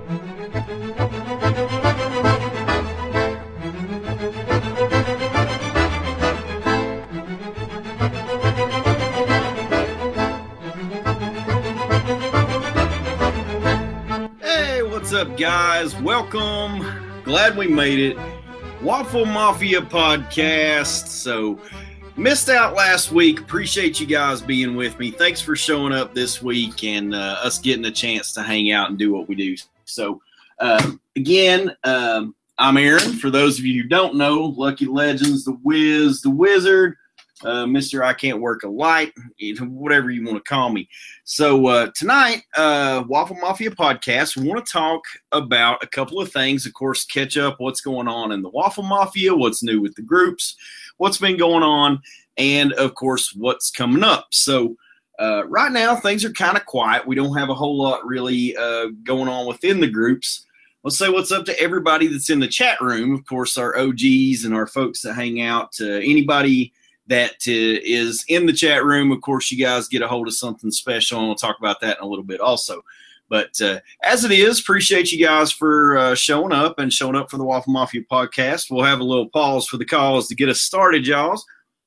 Hey, what's up, guys? Welcome. Glad we made it. Waffle Mafia podcast. So, missed out last week. Appreciate you guys being with me. Thanks for showing up this week and us getting a chance to hang out and do what we do. So, again, I'm Aaron. For those of you who don't know, Lucky Legends, the Wiz, the Wizard, Mr. I Can't Work a Light, whatever you want to call me. So tonight, Waffle Mafia podcast, we want to talk about a couple of things. Of course, catch up what's going on in the Waffle Mafia, what's new with the groups, what's been going on, and, of course, what's coming up. So right now, things are kind of quiet. We don't have a whole lot really going on within the groups. Let's say what's up to everybody that's in the chat room. Of course, our OGs and our folks that hang out. Anybody that is in the chat room, of course, you guys get a hold of something special, and we'll talk about that in a little bit also. But as it is, appreciate you guys for showing up for the Waffle Mafia podcast. We'll have a little pause for the calls to get us started, y'all.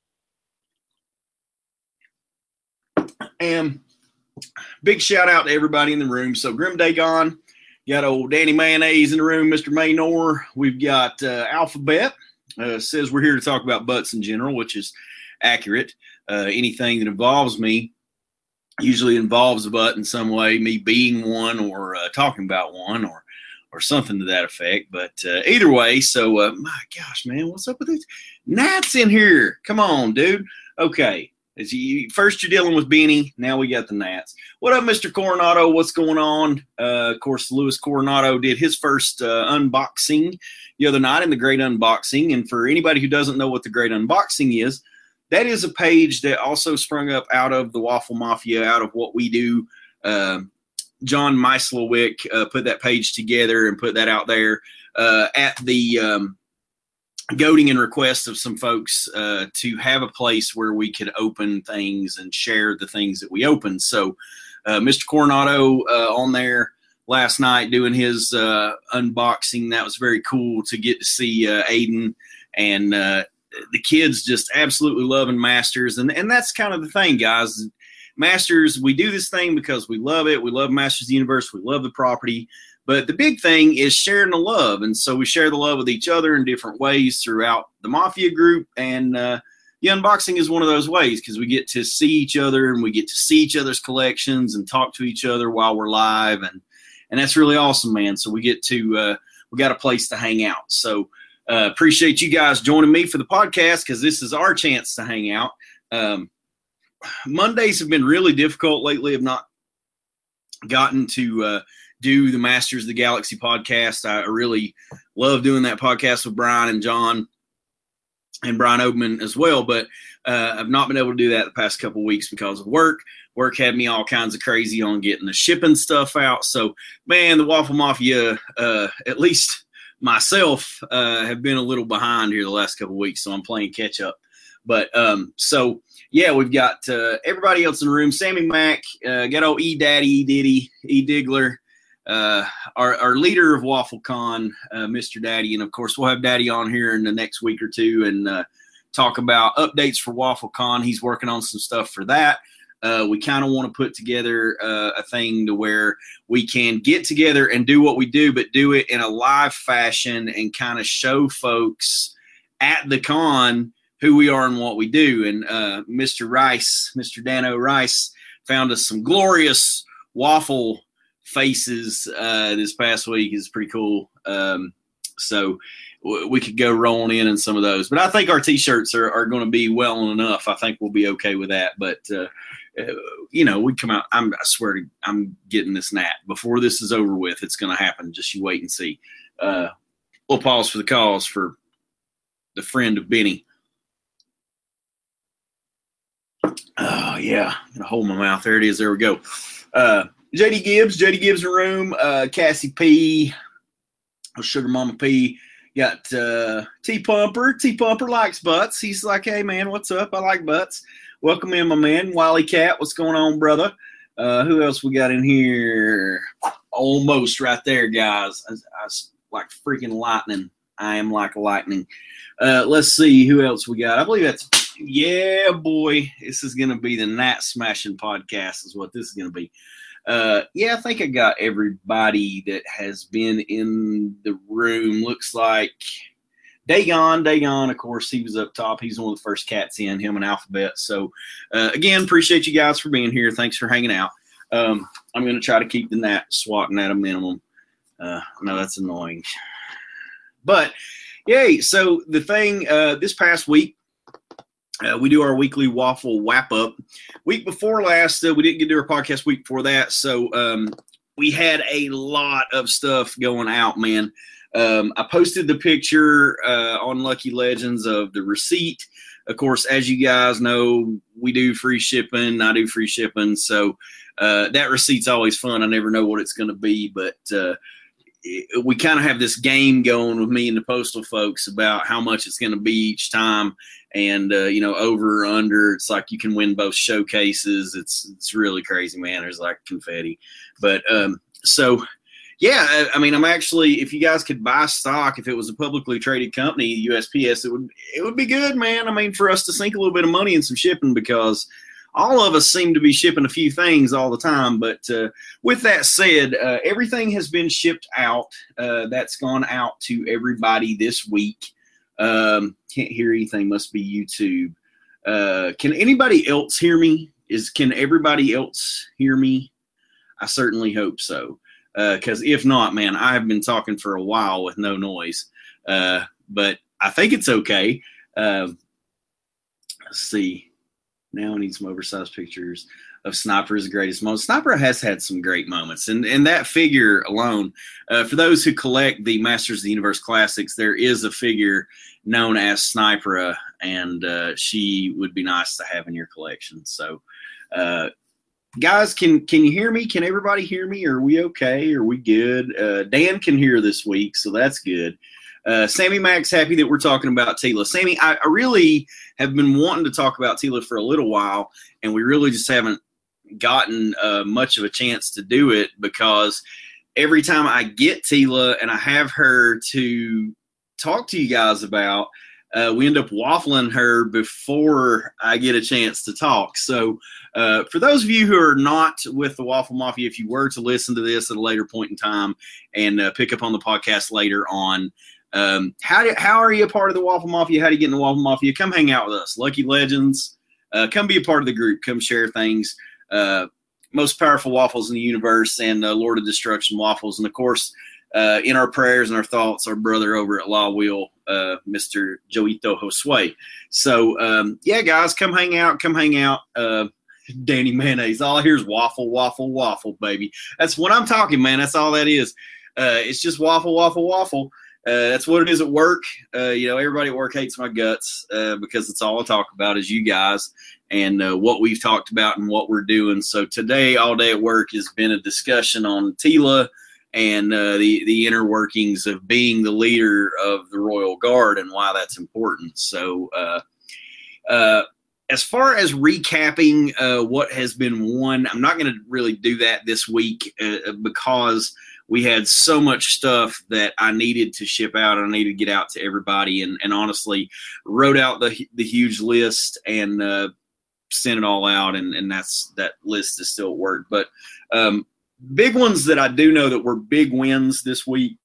And big shout out to everybody in the room. So Grim Dagon, got old Danny Mayonnaise in the room, Mr. Maynor. We've got Alphabet. Says we're here to talk about butts in general, which is accurate. Anything that involves me usually involves a butt in some way, me being one or talking about one or something to that effect. But either way, so my gosh, man, what's up with these gnats in here? Come on, dude. Okay. First you're dealing with Benny. Now we got the gnats. What up, Mr. Coronado? What's going on? Of course, Louis Coronado did his first unboxing the other night in the Great Unboxing. And for anybody who doesn't know what the Great Unboxing is, that is a page that also sprung up out of the Waffle Mafia, out of what we do. John Meislowick put that page together and put that out there at the goading and request of some folks to have a place where we could open things and share the things that we open. So Mr. Coronado on there last night doing his unboxing. That was very cool to get to see Aiden and the kids just absolutely loving Masters. And that's kind of the thing, guys. Masters, we do this thing because we love it. We love Masters of the Universe. We love the property. But the big thing is sharing the love. And so we share the love with each other in different ways throughout the Mafia group. And the unboxing is one of those ways because we get to see each other and we get to see each other's collections and talk to each other while we're live. And that's really awesome, man. So we get to we got a place to hang out. So appreciate you guys joining me for the podcast because this is our chance to hang out. Mondays have been really difficult lately. I've not gotten to do the Masters of the Galaxy podcast. I really love doing that podcast with Brian and John and Brian Oberman as well, but I've not been able to do that the past couple of weeks because of work. Work had me all kinds of crazy on getting the shipping stuff out. So, man, the Waffle Mafia, at least myself, have been a little behind here the last couple of weeks, so I'm playing catch up. But so, yeah, we've got everybody else in the room. Sammy Mack, got old E-Daddy, E-Diddy, E-Diggler, our leader of WaffleCon, Mr. Daddy. And, of course, we'll have Daddy on here in the next week or two and talk about updates for WaffleCon. He's working on some stuff for that. We kind of want to put together a thing to where we can get together and do what we do, but do it in a live fashion and kind of show folks at the con who we are and what we do. And Mr. Rice, Mr. Dano Rice, found us some glorious waffle faces this past week. Is pretty cool. So we could go rolling in some of those. But I think our T-shirts are going to be well enough. I think we'll be okay with that. But, we come out. I swear I'm getting this gnat. Before this is over with, it's going to happen. Just you wait and see. We'll pause for the cause for the friend of Benny. Oh, yeah. I'm going to hold my mouth. There it is. There we go. JD Gibbs in the room. Cassie P. Sugar Mama P. Got T Pumper. T Pumper likes butts. He's like, hey, man, what's up? I like butts. Welcome in, my man. Wally Cat, what's going on, brother? Who else we got in here? almost right there, guys. I like freaking lightning. I am like lightning. Let's see who else we got. I believe that's, yeah, boy. This is going to be the Nat Smashing podcast is what this is going to be. Yeah, I think I got everybody that has been in the room. Looks like Dagon, of course, he was up top. He's one of the first cats in, him and Alphabet. So, again, appreciate you guys for being here. Thanks for hanging out. I'm going to try to keep the Nat swatting at a minimum. I know that's annoying. But, yay, so the thing, this past week, we do our weekly waffle wrap-up. Week before last, we didn't get to our podcast week before that, so we had a lot of stuff going out, man. I posted the picture on Lucky Legends of the receipt. Of course, as you guys know, we do free shipping. I do free shipping, so that receipt's always fun. I never know what it's going to be, but we kind of have this game going with me and the postal folks about how much it's going to be each time, and over or under. It's like you can win both showcases. It's really crazy, man. There's like confetti, but so. Yeah, I mean, I'm actually, if you guys could buy stock, if it was a publicly traded company, USPS, it would be good, man. I mean, for us to sink a little bit of money in some shipping, because all of us seem to be shipping a few things all the time. But with that said, everything has been shipped out. That's gone out to everybody this week. Can't hear anything. Must be YouTube. Can anybody else hear me? Can everybody else hear me? I certainly hope so. Because if not, man, I have been talking for a while with no noise. But I think it's okay. Let's see. Now I need some oversized pictures of Sniper's greatest moments. Sniper has had some great moments. And that figure alone, for those who collect the Masters of the Universe Classics, there is a figure known as Sniper, and she would be nice to have in your collection. So, guys, can you hear me? Can everybody hear me? Are we okay? Are we good? Dan can hear this week, so that's good. Sammy Mac's happy that we're talking about Tila. Sammy, I really have been wanting to talk about Tila for a little while, and we really just haven't gotten much of a chance to do it, because every time I get Tila and I have her to talk to you guys about, we end up waffling her before I get a chance to talk. So for those of you who are not with the Waffle Mafia, if you were to listen to this at a later point in time and pick up on the podcast later on, how are you a part of the Waffle Mafia? How do you get in the Waffle Mafia? Come hang out with us. Lucky Legends. Come be a part of the group. Come share things. Most powerful waffles in the universe, and Lord of Destruction waffles. And, of course, in our prayers and our thoughts, our brother over at Law Wheel, Mr. Joito Josue. So, yeah, guys, come hang out. Come hang out. Danny Mayonnaise. All I hear is waffle, waffle, waffle, baby. That's what I'm talking, man. That's all that is. It's just waffle, waffle, waffle. That's what it is at work. Everybody at work hates my guts because it's all I talk about is you guys and what we've talked about and what we're doing. So today, all day at work has been a discussion on Tila and the inner workings of being the leader of the Royal Guard and why that's important. So as far as recapping what has been won, I'm not going to really do that this week because we had so much stuff that I needed to ship out. I needed to get out to everybody, and honestly wrote out the huge list and sent it all out, and that list is still at work. But big ones that I do know that were big wins this week.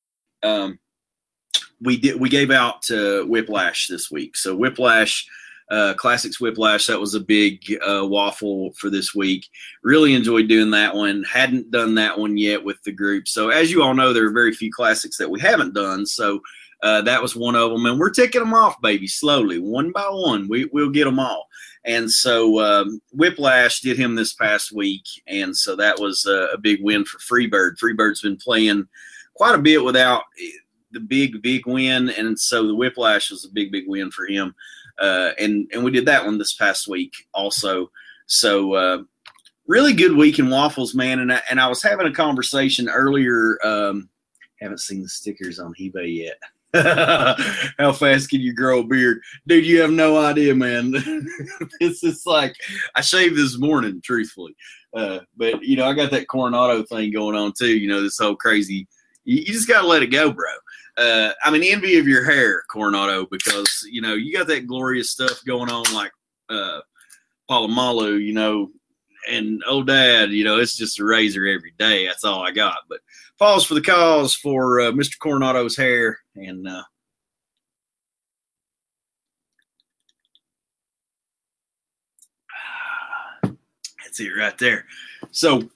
We gave out Whiplash this week. So Whiplash, Classics Whiplash, that was a big waffle for this week. Really enjoyed doing that one. Hadn't done that one yet with the group. So as you all know, there are very few classics that we haven't done. So that was one of them. And we're ticking them off, baby, slowly, one by one. We'll get them all. And so Whiplash did him this past week. And so that was a big win for Freebird. Freebird's been playing quite a bit without the big win. And so the Whiplash was a big win for him. And we did that one this past week also. So really good week in waffles, man. And I was having a conversation earlier. Haven't seen the stickers on eBay yet. How fast can you grow a beard? Dude, you have no idea, man. It's just like I shaved this morning, truthfully. But, I got that Coronado thing going on too. This whole crazy. You just got to let it go, bro. Envy of your hair, Coronado, because, you got that glorious stuff going on like Palomalu, and oh, Dad, it's just a razor every day. That's all I got. But pause for the cause for Mr. Coronado's hair. And that's it right there. So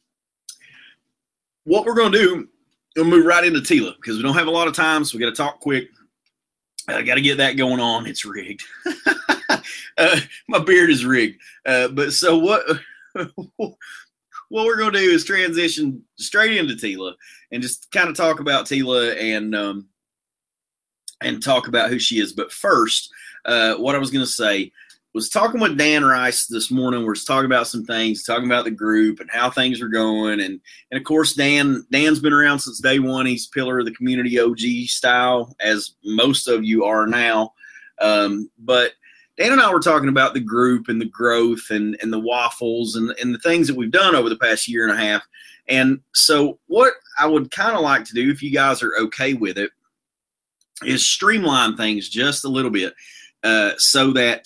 what we're going to do, we'll move right into Tila because we don't have a lot of time, so we got to talk quick. I got to get that going on. It's rigged. My beard is rigged. But so what we're going to do is transition straight into Tila and just kind of talk about Tila and talk about who she is. But first, what I was going to say was talking with Dan Rice this morning. We're talking about some things, talking about the group and how things are going. And of course, Dan's been around since day one. He's pillar of the community OG style, as most of you are now. But Dan and I were talking about the group and the growth and the waffles and the things that we've done over the past year and a half. And so what I would kind of like to do, if you guys are okay with it, is streamline things just a little bit so that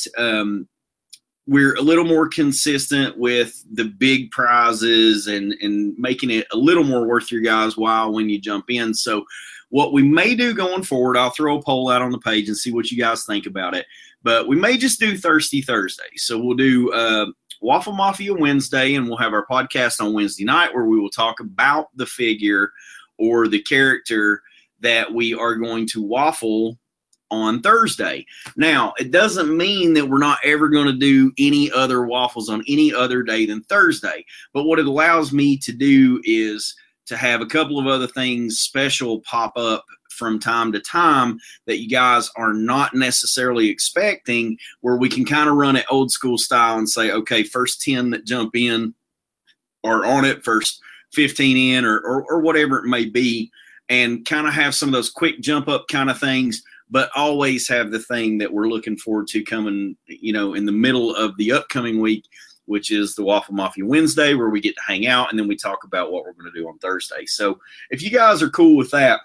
we're a little more consistent with the big prizes and making it a little more worth your guys' while when you jump in. So what we may do going forward, I'll throw a poll out on the page and see what you guys think about it. But we may just do Thirsty Thursday. So we'll do Waffle Mafia Wednesday, and we'll have our podcast on Wednesday night where we will talk about the figure or the character that we are going to waffle on Thursday. Now, it doesn't mean that we're not ever going to do any other waffles on any other day than Thursday. But what it allows me to do is to have a couple of other things special pop up from time to time that you guys are not necessarily expecting, where we can kind of run it old school style and say, okay, first 10 that jump in are on it, first 15 in or whatever it may be, and kind of have some of those quick jump up kind of things, but always have the thing that we're looking forward to coming, in the middle of the upcoming week, which is the Waffle Mafia Wednesday, where we get to hang out and then we talk about what we're going to do on Thursday. So if you guys are cool with that,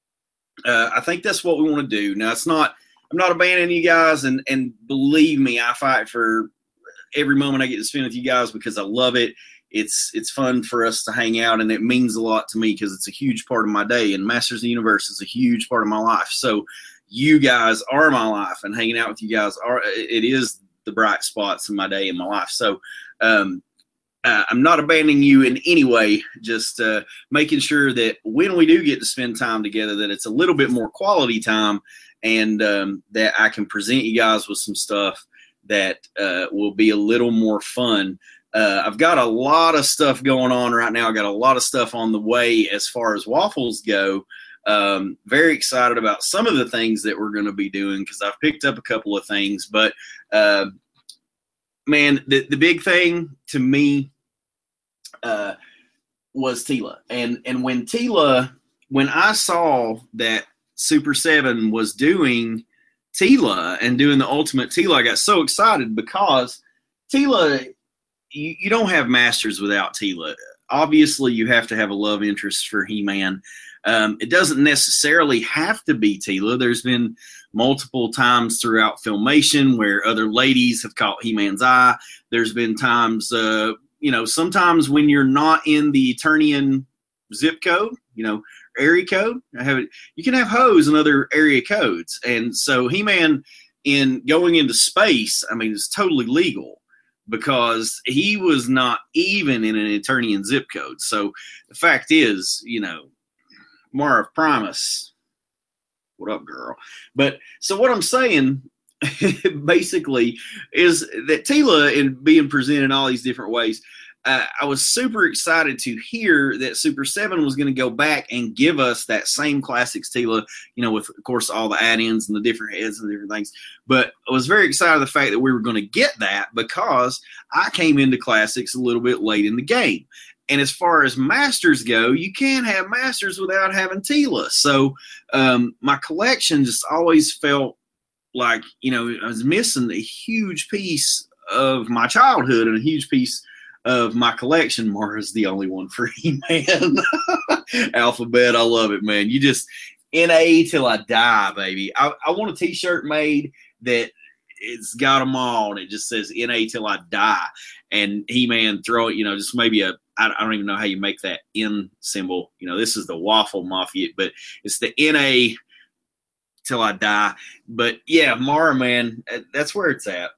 I think that's what we want to do. Now, I'm not abandoning you guys, and believe me, I fight for every moment I get to spend with you guys because I love it. It's fun for us to hang out, and it means a lot to me because it's a huge part of my day, and Masters of the Universe is a huge part of my life. So you guys are my life, and hanging out with you guys it is the bright spots in my day and my life. So I'm not abandoning you in any way, just making sure that when we do get to spend time together, that it's a little bit more quality time, and that I can present you guys with some stuff that will be a little more fun. I've got a lot of stuff going on right now. I got a lot of stuff on the way as far as waffles go. Very excited about some of the things that we're going to be doing because I've picked up a couple of things. But, man, the big thing to me was Tila. And when I saw that Super 7 was doing Tila and doing the Ultimate Tila, I got so excited because Tila, you don't have Masters without Tila. Obviously, you have to have a love interest for He-Man. It doesn't necessarily have to be Tila. There's been multiple times throughout Filmation where other ladies have caught He-Man's eye. There's been times, sometimes when you're not in the Eternian zip code, area code, you can have hoes in other area codes. And so He-Man, in going into space, it's totally legal, because he was not even in an Eternian zip code. So the fact is, Mara Primus, what up, girl? But so what I'm saying basically is that Tila, in being presented in all these different ways, I was super excited to hear that Super 7 was going to go back and give us that same Classics Tila, with, of course, all the add-ins and the different heads and different things. But I was very excited the fact that we were going to get that because I came into Classics a little bit late in the game. And as far as masters go, you can't have masters without having Tila. So my collection just always felt like, I was missing a huge piece of my childhood and a huge piece of my collection. Mara's the only one for He-Man. Alphabet, I love it, man. You just NA till I die, baby. I want a t-shirt made that it's got them all, and it just says NA till I die. And He-Man throw it, just maybe I don't even know how you make that N symbol. This is the Waffle Mafia, but it's the NA till I die. But yeah, Mara, man, that's where it's at.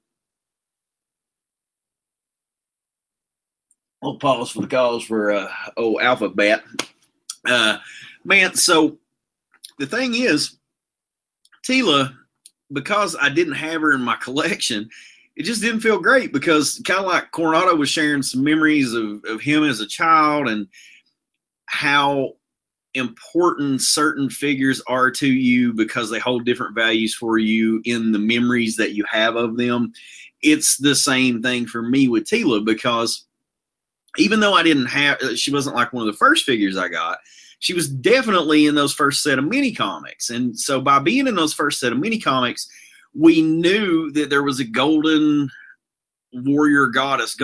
We'll pause for the cause for Alphabet. Man, so the thing is, Tila, because I didn't have her in my collection, it just didn't feel great, because kind of like Coronado was sharing some memories of him as a child and how important certain figures are to you because they hold different values for you in the memories that you have of them. It's the same thing for me with Tila, because even though she wasn't like one of the first figures I got, she was definitely in those first set of mini comics. And so by being in those first set of mini comics, we knew that there was a golden haired warrior goddess,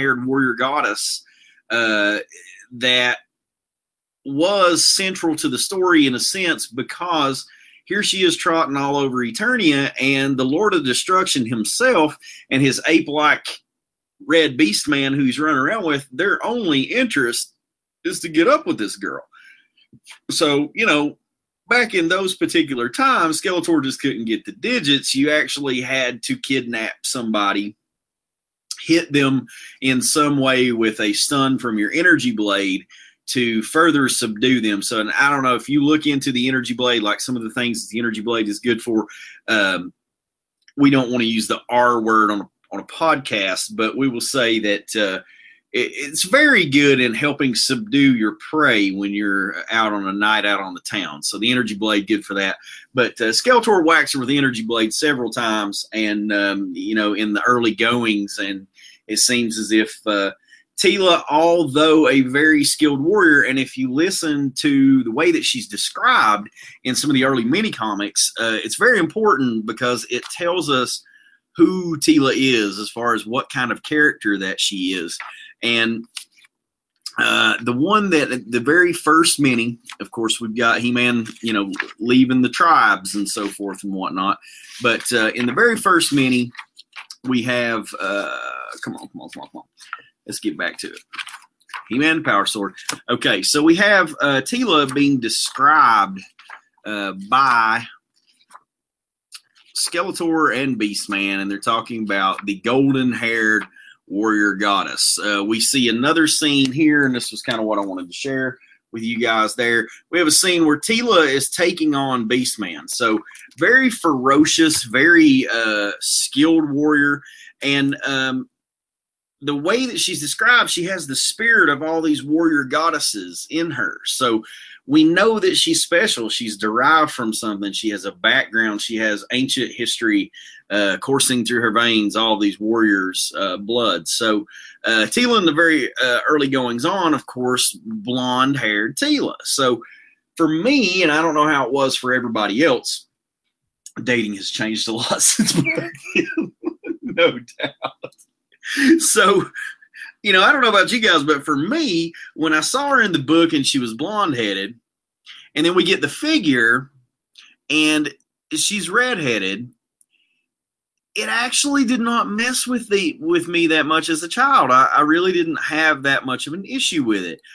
that was central to the story in a sense, because here she is trotting all over Eternia, and the Lord of Destruction himself and his ape-like red beast man who he's running around with, their only interest is to get up with this girl. So, back in those particular times, Skeletor just couldn't get the digits. You actually had to kidnap somebody, hit them in some way with a stun from your energy blade to further subdue them. So, and I don't know if you look into the energy blade, like some of the things the energy blade is good for. We don't want to use the R word on a podcast, but we will say that it's very good in helping subdue your prey when you're out on a night out on the town. So the energy blade, good for that. But Skeletor whacks her with the energy blade several times, and in the early goings, and it seems as if Tila, although a very skilled warrior, and if you listen to the way that she's described in some of the early mini comics, it's very important because it tells us who Tila is as far as what kind of character that she is. And the very first mini, of course, we've got He-Man, leaving the tribes and so forth and whatnot. But in the very first mini, we have, come on. Let's get back to it. He-Man Power Sword. Okay, so we have Tila being described by Skeletor and Beastman, and they're talking about the golden-haired warrior goddess. We see another scene here, and this was kind of what I wanted to share with you guys there. We have a scene where Tila is taking on Beastman. So very ferocious, very skilled warrior, and the way that she's described, she has the spirit of all these warrior goddesses in her. So we know that she's special. She's derived from something. She has a background. She has ancient history coursing through her veins, all these warriors' blood. So Tila, in the very early goings on, of course, blonde-haired Tila. So for me, and I don't know how it was for everybody else, dating has changed a lot since back then, no doubt. So, I don't know about you guys, but for me, when I saw her in the book and she was blonde-headed, and then we get the figure and she's red-headed, it actually did not mess with me that much as a child. I really didn't have that much of an issue with it.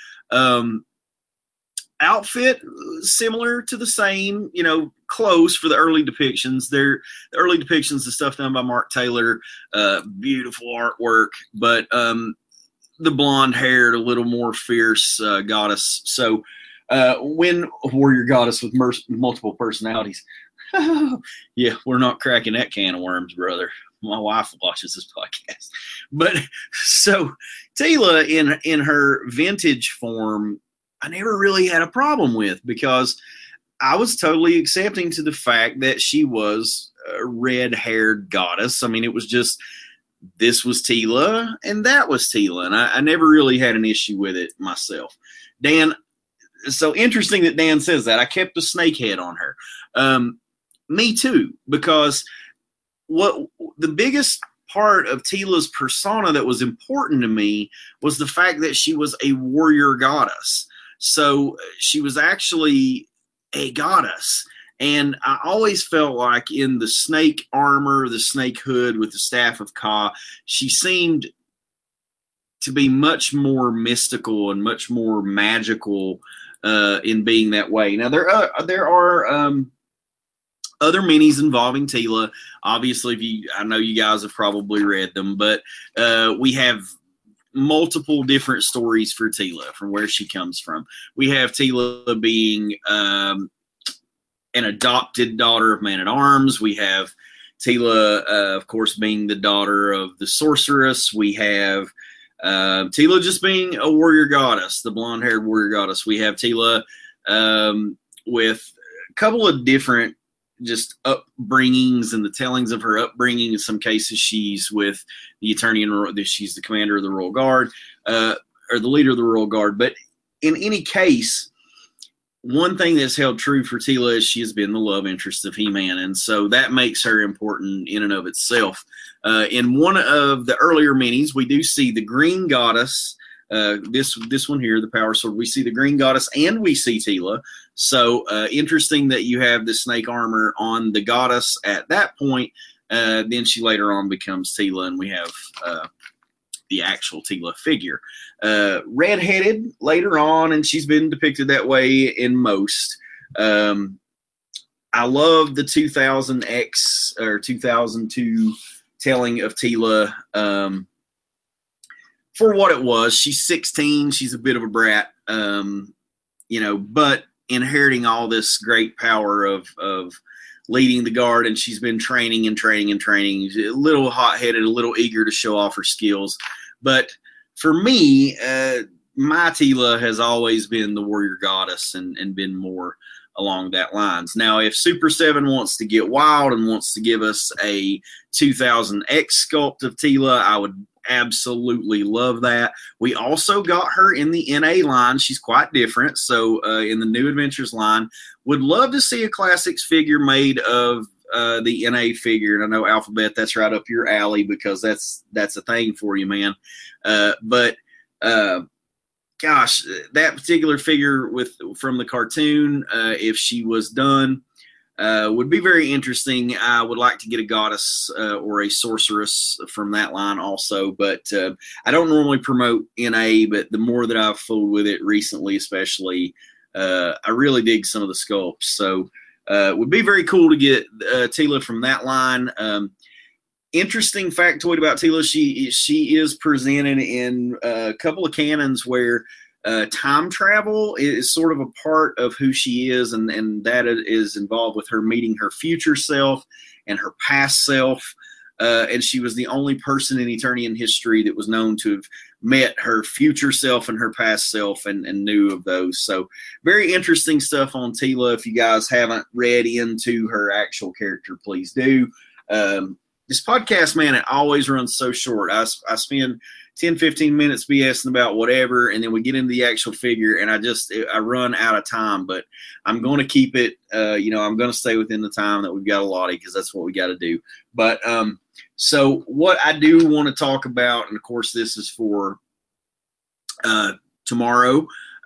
Outfit, similar to the same, close for the early depictions. The early depictions, the stuff done by Mark Taylor, beautiful artwork, but the blonde-haired, a little more fierce goddess. So when a warrior goddess with multiple personalities, yeah, we're not cracking that can of worms, brother. My wife watches this podcast. But so Tila in her vintage form, I never really had a problem with, because I was totally accepting to the fact that she was a red-haired goddess. I mean, it was just this was Tila and that was Tila, and I never really had an issue with it myself. Dan, so interesting that Dan says that. I kept a snakehead on her. Me too, because what the biggest part of Tila's persona that was important to me was the fact that she was a warrior goddess. So she was actually a goddess. And I always felt like in the snake armor, the snake hood with the staff of Ka, she seemed to be much more mystical and much more magical in being that way. Now, there are other minis involving Tila. Obviously, I know you guys have probably read them, but we have multiple different stories for Tila from where she comes from. We have Tila being an adopted daughter of Man-at-Arms. We have Tila, of course, being the daughter of the sorceress. We have Tila just being a warrior goddess, the blonde-haired warrior goddess. We have Tila with a couple of different just upbringings and the tellings of her upbringing. In some cases, she's with the attorney and she's the commander of the Royal Guard, or the leader of the Royal Guard. But in any case, one thing that's held true for Tila is she has been the love interest of He-Man, and so that makes her important in and of itself. In one of the earlier minis, we do see the Green Goddess. This one here, the Power Sword, we see the Green Goddess and we see Tila. So interesting that you have the snake armor on the goddess at that point. Then she later on becomes Tila, and we have the actual Tila figure. Redheaded later on, and she's been depicted that way in most. I love the 2000X or 2002 telling of Tila. For what it was, she's 16. She's a bit of a brat, but inheriting all this great power of leading the guard, and she's been training and training and training. A little hot-headed, a little eager to show off her skills. But for me, my Tila has always been the warrior goddess and been more along that lines. Now, if Super 7 wants to get wild and wants to give us a 2000X sculpt of Tila, I would absolutely love that. We also got her in the NA line. She's quite different. So in the New Adventures line, would love to see a classics figure made of the NA figure. And I know Alphabet, that's right up your alley because that's a thing for you, man. Gosh, that particular figure from the cartoon, if she was done, would be very interesting. I would like to get a goddess or a sorceress from that line also, but I don't normally promote NA, but the more that I've fooled with it recently, especially, I really dig some of the sculpts. So it would be very cool to get Tila from that line. Interesting factoid about Tila, she is presented in a couple of canons where time travel is sort of a part of who she is, and that is involved with her meeting her future self and her past self. And she was the only person in Eternian history that was known to have met her future self and her past self and knew of those. So very interesting stuff on Tila. If you guys haven't read into her actual character, please do. This podcast, man, it always runs so short. I spend 10, 15 minutes BSing about whatever, and then we get into the actual figure, and I run out of time. But I'm going to keep it, I'm going to stay within the time that we've got allotted because that's what we got to do. But so what I do want to talk about, and of course this is for tomorrow,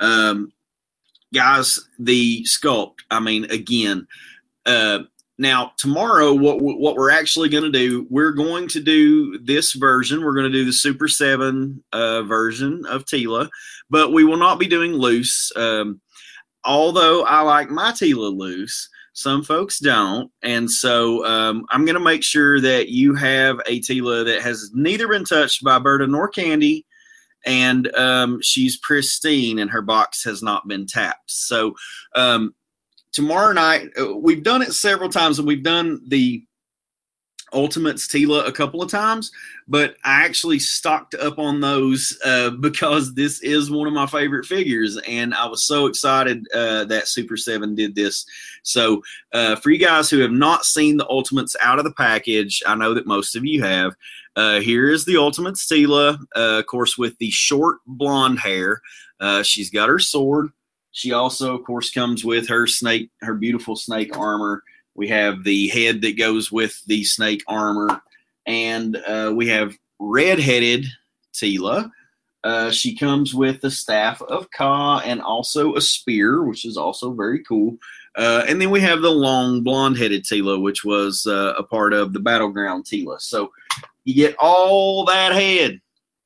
guys, the sculpt. I mean, again, now, tomorrow, what we're actually going to do, we're going to do this version. We're going to do the Super 7 version of Tila, but we will not be doing loose. Although I like my Tila loose, some folks don't. And so I'm going to make sure that you have a Tila that has neither been touched by Berta nor Candy, and she's pristine and her box has not been tapped. So tomorrow night, we've done it several times, and we've done the Ultimates Tila a couple of times, but I actually stocked up on those because this is one of my favorite figures, and I was so excited that Super 7 did this. So for you guys who have not seen the Ultimates out of the package, I know that most of you have. Here is the Ultimates Tila, of course, with the short blonde hair. She's got her sword. She also, of course, comes with her snake, her beautiful snake armor. We have the head that goes with the snake armor, and we have red-headed Tila. She comes with the Staff of Ka and also a spear, which is also very cool. And then we have the long blonde-headed Tila, which was a part of the Battleground Tila. So you get all that head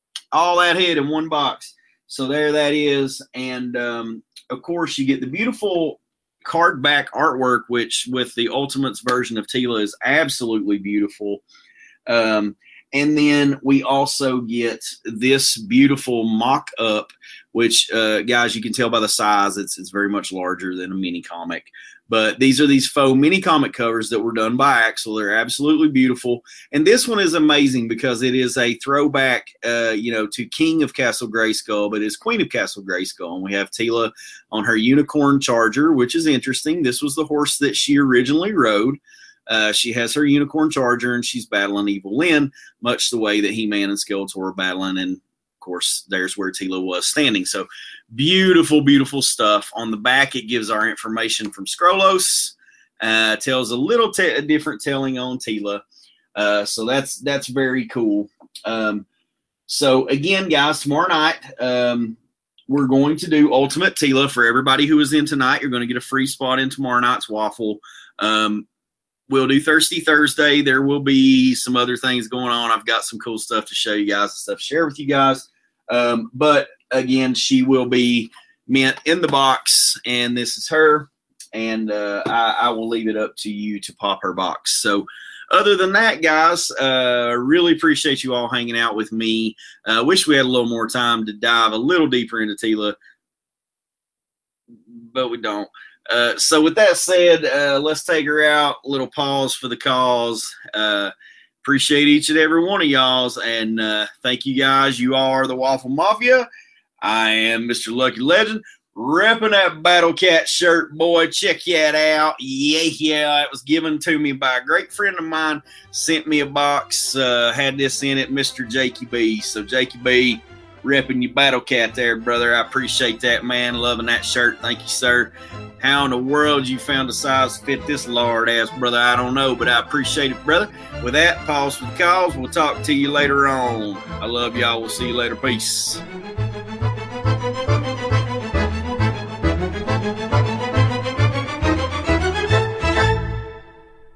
in one box. So there that is. And, of course, you get the beautiful card back artwork, which with the Ultimates version of Tila is absolutely beautiful. And then we also get this beautiful mock-up, which, guys, you can tell by the size, it's very much larger than a mini comic. But these are these faux mini comic covers that were done by Axel. They're absolutely beautiful. And this one is amazing because it is a throwback, to King of Castle Grayskull, but it's Queen of Castle Grayskull. And we have Tila on her unicorn charger, which is interesting. This was the horse that she originally rode. She has her unicorn charger, and she's battling Evil Lyn, much the way that He-Man and Skeletor are battling. And, of course, there's where Tila was standing. So beautiful, beautiful stuff. On the back, it gives our information from Scrollos. Tells a little different telling on Tila. So that's very cool. So, again, guys, tomorrow night, we're going to do Ultimate Tila. For everybody who is in tonight, you're going to get a free spot in tomorrow night's waffle. We'll do Thirsty Thursday. There will be some other things going on. I've got some cool stuff to show you guys and stuff to share with you guys. But, again, she will be mint in the box, and this is her. And I will leave it up to you to pop her box. So, other than that, guys, really appreciate you all hanging out with me. Wish we had a little more time to dive a little deeper into Tila, but we don't. So with that said, let's take her out. A little pause for the cause. Appreciate each and every one of y'all's, and thank you guys. You all are the Waffle Mafia. I am Mr. Lucky Legend, repping that Battle Cat shirt, boy. Check that out. Yeah. It was given to me by a great friend of mine. Sent me a box. Had this in it, Mr. Jakey B. So Jakey B, repping your Battle Cat there, brother. I appreciate that, man. Loving that shirt. Thank you, sir. How in the world you found a size to fit this lard ass, brother? I don't know, but I appreciate it, brother. With that, pause for the cause. We'll talk to you later on. I love y'all. We'll see you later. Peace.